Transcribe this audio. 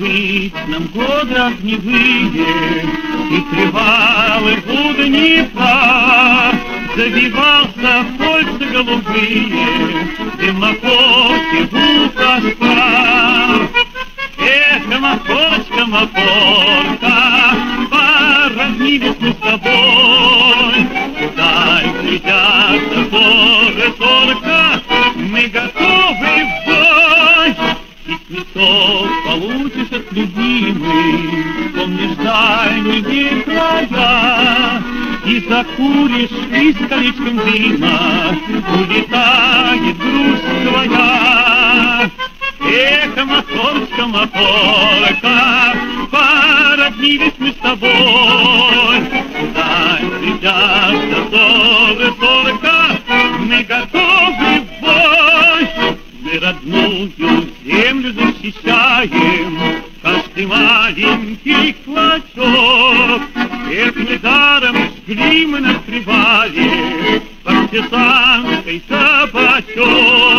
быть нам годы огневые, и привалы у Днепра завивался кольца голубые, дымоходки у костра. Эх, махорочка, махорка, породнились мы с тобой. Дай глядятся горы только, мы готовы в бой. И цветов получишь от любимой, помнишь дальние края, и закуришь из колечком дыма, улетает грусть твоя. Эх, махорочка, махорка, породнились мы с тобой. Куда глядятся зоры только, мы готовы в бой. Мы родную землю защищаем, каждый маленький клочок. Эх, недаром жгли мы на привале партизанской табачок.